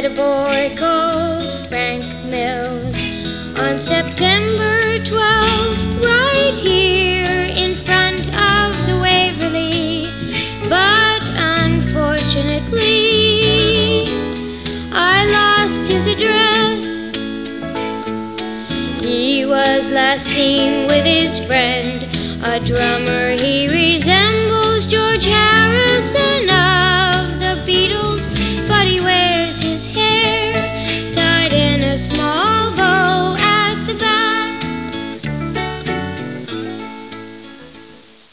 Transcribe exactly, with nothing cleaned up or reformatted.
met a boy called Frank Mills on September twelfth, right here in front of the Waverly. But unfortunately, I lost his address. He was last seen with his friend, a drummer. He resembles George Harrison.